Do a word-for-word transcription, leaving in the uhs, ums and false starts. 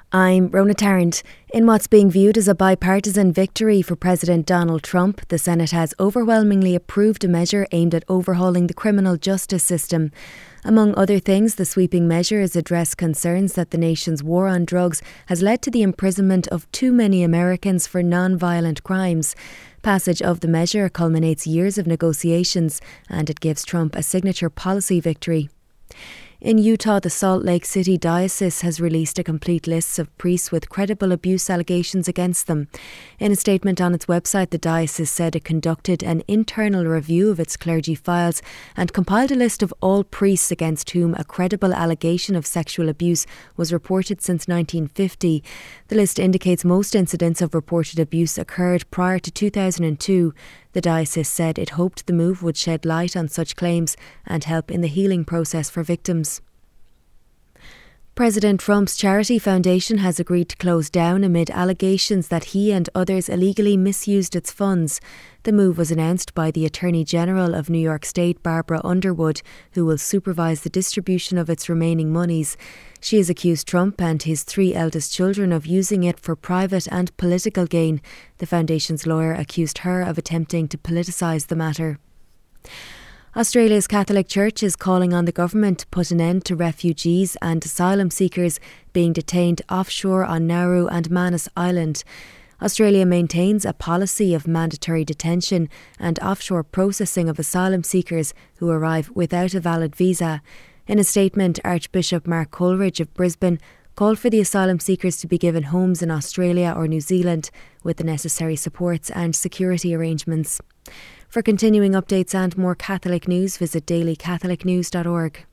I'm Rona Tarrant. In what's being viewed as a bipartisan victory for President Donald Trump, the Senate has overwhelmingly approved a measure aimed at overhauling the criminal justice system. Among other things, the sweeping measures address concerns that the nation's war on drugs has led to the imprisonment of too many Americans for non-violent crimes. Passage of the measure culminates years of negotiations, and it gives Trump a signature policy victory. In Utah, the Salt Lake City Diocese has released a complete list of priests with credible abuse allegations against them. In a statement on its website, the diocese said it conducted an internal review of its clergy files and compiled a list of all priests against whom a credible allegation of sexual abuse was reported since nineteen fifty. The list indicates most incidents of reported abuse occurred prior to two thousand two. The diocese said it hoped the move would shed light on such claims and help in the healing process for victims. President Trump's charity foundation has agreed to close down amid allegations that he and others illegally misused its funds. The move was announced by the Attorney General of New York State, Barbara Underwood, who will supervise the distribution of its remaining monies. She has accused Trump and his three eldest children of using it for private and political gain. The foundation's lawyer accused her of attempting to politicise the matter. Australia's Catholic Church is calling on the government to put an end to refugees and asylum seekers being detained offshore on Nauru and Manus Island. Australia maintains a policy of mandatory detention and offshore processing of asylum seekers who arrive without a valid visa. In a statement, Archbishop Mark Coleridge of Brisbane called for the asylum seekers to be given homes in Australia or New Zealand with the necessary supports and security arrangements. For continuing updates and more Catholic news, visit daily catholic news dot org.